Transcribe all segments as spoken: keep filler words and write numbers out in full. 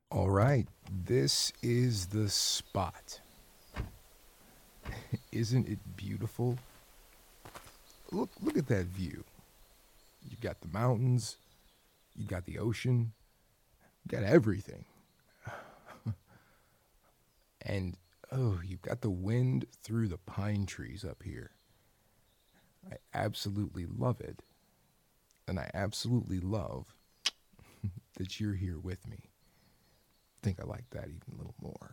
All right, this is the spot. Isn't it beautiful? Look, look at that view. You got the mountains, you got the ocean, you got everything. And oh, you've got the wind through the pine trees up here. I absolutely love it. And I absolutely love that you're here with me. I think I like that even a little more.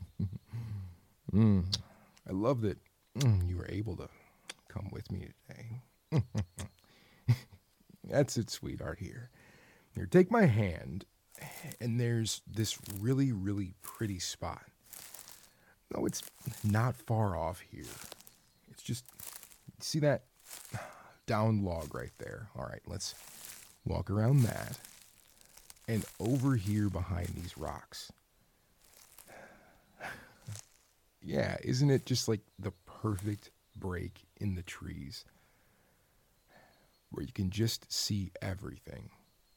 mm, I love that mm, you were able to come with me today. That's it, sweetheart, here. Here, take my hand, and there's this really, really pretty spot. No, it's not far off here. It's just, see that down log right there? All right, let's walk around that. And over here behind these rocks. Yeah, isn't it just like the perfect break in the trees? Where you can just see everything.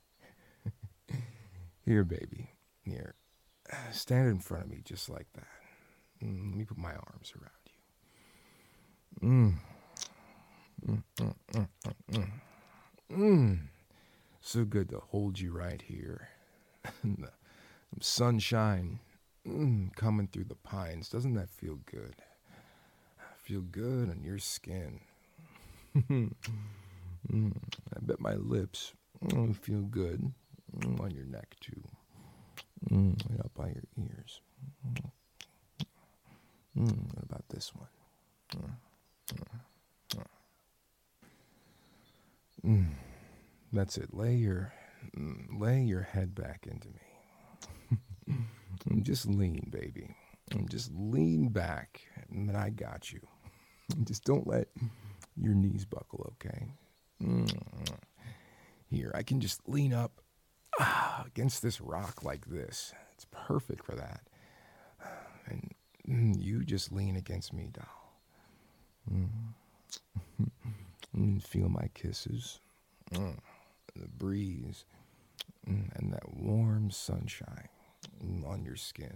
Here, baby. Here. Stand in front of me just like that. Mm, let me put my arms around you. Mm. Mm, mm, mm, mm, mm. Mm. So good to hold you right here. the sunshine mm, coming through the pines. Doesn't that feel good? Feel good on your skin. mm, I bet my lips mm, feel good mm, on your neck too. Mm, right up by your ears. Mm, what about this one? Mm, mm, mm. That's it. Lay your mm, lay your head back into me. And just lean, baby. And just lean back, and then I got you. Just don't let your knees buckle, okay? Mm. Here, I can just lean up ah, against this rock like this. It's perfect for that. And mm, you just lean against me, doll. Mm. And feel my kisses. Mm. The breeze. Mm. And that warm sunshine mm, on your skin.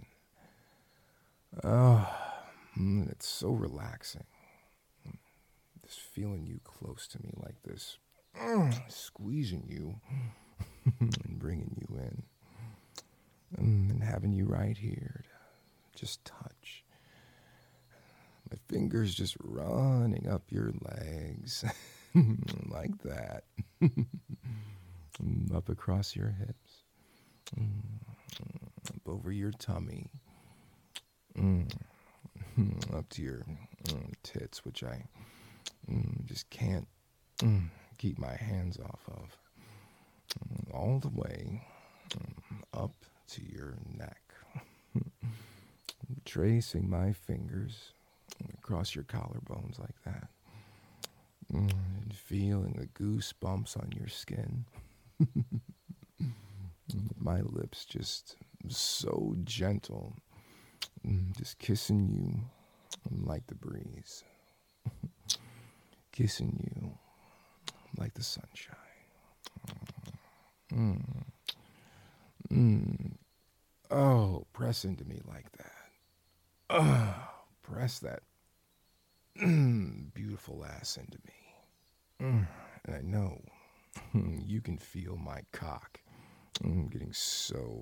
Oh, mm, it's so relaxing. Just feeling you close to me like this. Mm, squeezing you and bringing you in. Mm, and having you right here to just touch. My fingers just running up your legs. Like that. Up across your hips. Up over your tummy. Up to your tits, which I just can't keep my hands off of. All the way up to your neck. Tracing my fingers across your collarbones like that. And feeling the goosebumps on your skin. My lips just so gentle. Just kissing you like the breeze. Kissing you like the sunshine. Mm. Mm. Oh, press into me like that. Oh, press that mm, beautiful ass into me. Mm. And I know you can feel my cock mm, getting so,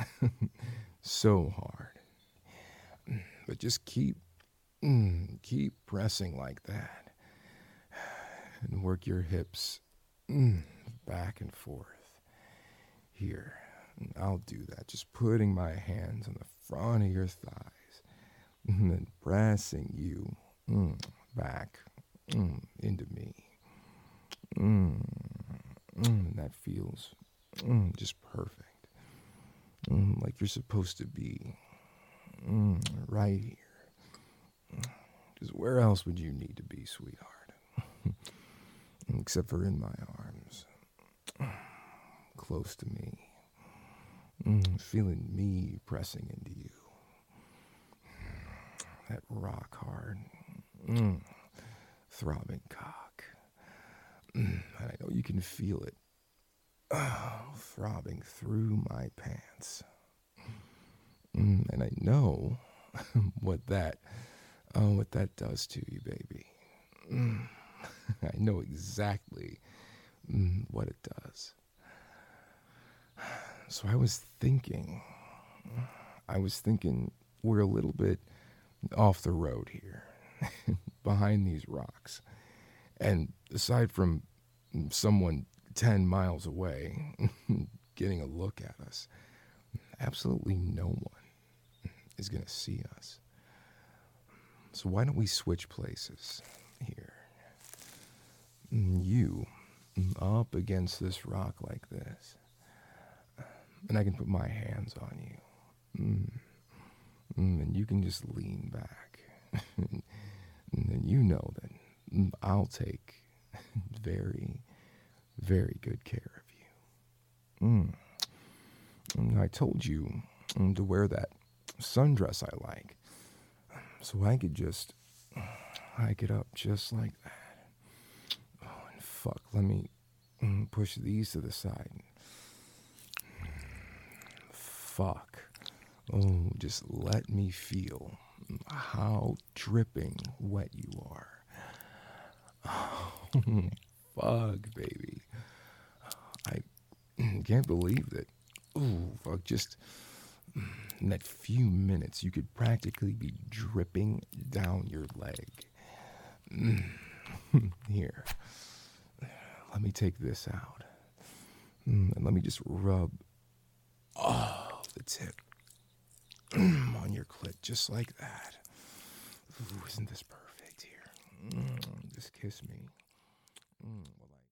so hard. But just keep, mm, keep pressing like that. And work your hips mm, back and forth. Here, and I'll do that. Just putting my hands on the front of your thighs. And then pressing you mm, back mm, into me. Mm, mm, that feels mm, just perfect. Mm, like you're supposed to be mm, right here. Because where else would you need to be, sweetheart? Except for in my arms. Close to me. Mm, feeling me pressing into you. That rock hard, mm, throbbing cock. Mm, and I know you can feel it oh, throbbing through my pants. Mm, and I know what that uh, what that does to you, baby. Mm, I know exactly mm, what it does. So I was thinking, I was thinking we're a little bit off the road here, behind these rocks. And aside from someone ten miles away getting a look at us, absolutely no one is going to see us. So why don't we switch places here? You up against this rock like this, and I can put my hands on you. Mm. Mm, and you can just lean back. And then you know that I'll take very, very good care of you. Mm. And I told you mm, to wear that sundress I like, so I could just hike it up just like that. Oh, and fuck, let me mm, push these to the side. Fuck. Oh, just let me feel how dripping wet you are. Oh, fuck, baby. I can't believe that. Oh, fuck, just in that few minutes, you could practically be dripping down your leg. Here, let me take this out. And let me just rub oh, the tip on your clit, just like that. Ooh, isn't this perfect here? Mm, just kiss me. Mm,